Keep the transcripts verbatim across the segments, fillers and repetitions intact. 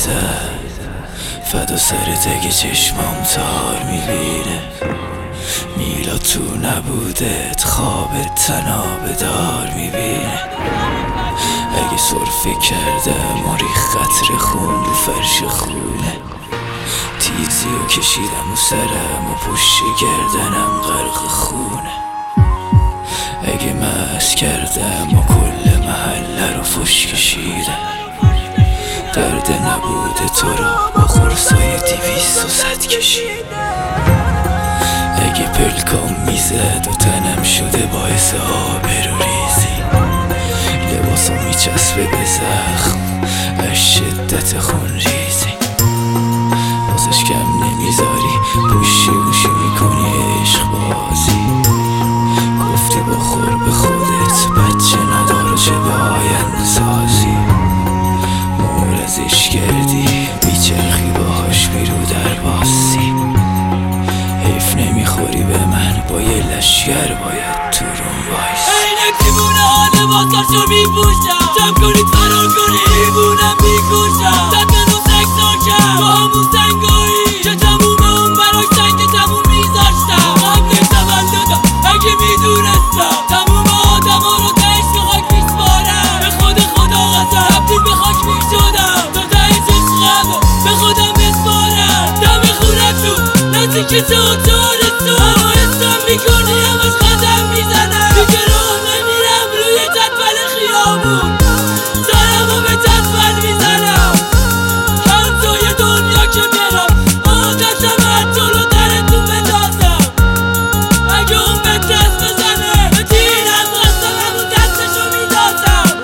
میریزه، فدا سرت اگه چشمام تار میبینه. میلاد تو نبودت خوابت تناب دار میبینه. اگه سرفه کردم و ریخ قطر خون رو فرش خونه، تیزی و کشیدم و سرم و پشت گردنم غرق خونه. اگه مست کردم و کل محله رو فش کشیدم، درد نبوده تو را با خورسای دیویست و صد کشیدم. اگه پلکام میزد و تنم شده باعث آبرو ریزی، لباسم میچسبه به زخم از شدت خون ریزی. واسش کم نمیذاری پوشی گوشی میکنی عشق بازی. گفتی بخور به خودت بچه ندار چه به آینده سازی. مورزش کردی بیچرخی باهاش بیرو در باسی. حیف نمیخوری به من با یه لشگر باید تو روم بایست. اینک دیوونه حال واساشو میپوشم، جمع کنید فرار کنید دیوونم میکوشم. دستن و سکساکم با همون سنگایی که تموم اون براش سنگ تموم میذاشتم. قبل تولدم اگه میدونستم تموم آدم ها رو تهش به خاک میسپارم. به خود خدا قسم تبدیل به خاک میشدم تا تهش عشقم به خودم بسپارم. دم خونتون نزدیک چهار سال حسم میکنی همش قدم میزنم. دیگه راه نمیرم روی جدول خیابون، سرمو به جدول میزنم. کنزای دنیا که برم عادتم حتی رو درتون بتازم. اگه اون به دست بزنه به تیرم قسم همون دستشو میدازم.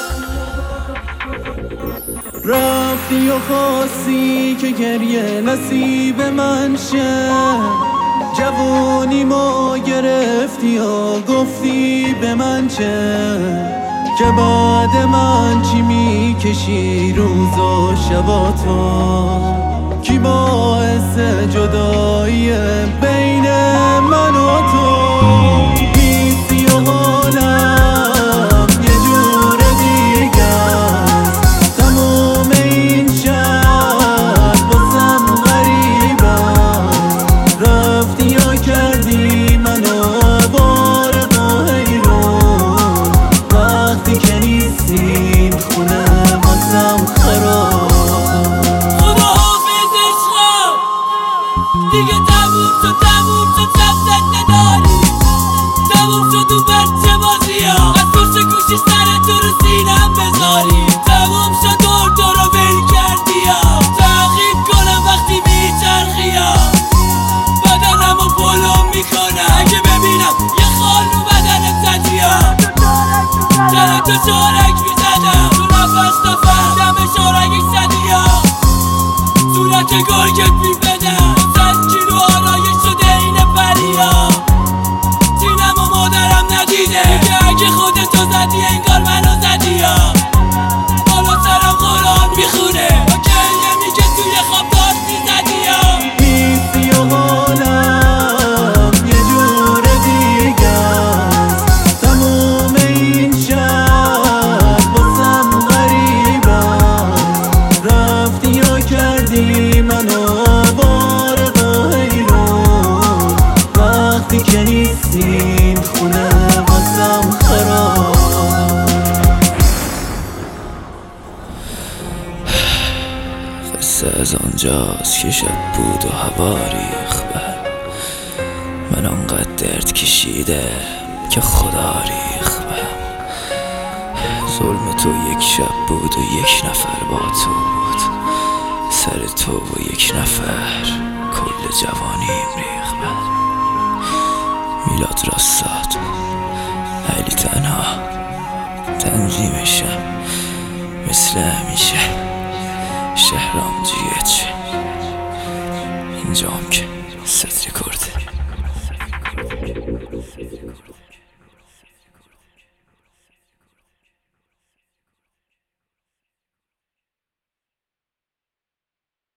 رفتی و خواستی که گریه نصیب من شه، جوونی ما گرفتی و گفتی به من چه، که بعد من چی میکشی روز و شبا تو. کی باعث جدایی بین من و تو؟ نیستی و حالم یه جور دیگه است. تموم این شهر باسم غریبه، رفتی و کردی منو بارق و حیرون. وقتی که نیستیم خونه باسم خراب. خدا حافظ عشقم، دیگه تموم شد تموم شد سبزت نداری. تموم شد اون بچه بازی ها از پشت گوشی سر تو رو سینم بذاری. تموم شد دور تو رو بل کردی ها، تعقیب کنم وقتی میچرخی ها. بدنم و پلم میکنم اگه ببینم یه خال رو بدنت زدی ها. جنه تو شارک میزدم تو نفس نفس دم شارکش زدی ها. صورت گرگت میبدم صد کیلو آرایش شده این پریا. سینم و مادرم ندیده که اگه خودتو زدی انگار منو زدی ها. بالا سرم قرآن میخونه با گریه میگه توی خواب داد میزدی ها. نیستی و حالم یه جور دیگه است. تموم این شهر باسم غریبه، رفتی و کردی منو بارق و حیرون. وقتی که نیستیم خونه باسم خراب. قصه از آنجاست که شب بود و هوا ریخ بهم. من آنقدر درد کشیده که خدا ریخ بهم. ظلم تو یک شب بود و یک نفر با تو بود. سر تو و یک نفر کل جوانیم ریخ بهم. میلاد راستاد علی تنها تنظیمشم مثل همیشه. شهرام جیت اینجام که ست رکورده.